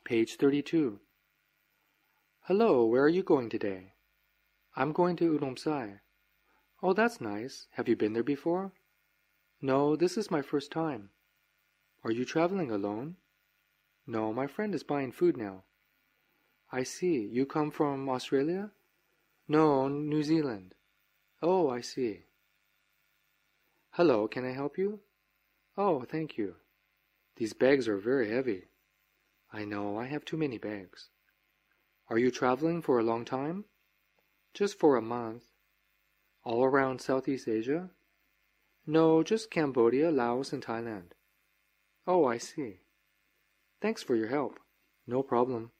Page 32. Hello, where are you going today? I'm going to Urumqi. Oh, that's nice. Have you been there before? No, this is my first time. Are you traveling alone? No, my friend is buying food now. I see. You come from Australia? No, New Zealand. Oh, I see. Hello, can I help you? Oh, thank you. These bags are very heavy. I know, I have too many bags. Are you traveling for a long time? Just for a month. All around Southeast Asia? No, just Cambodia, Laos, and Thailand. Oh, I see. Thanks for your help. No problem.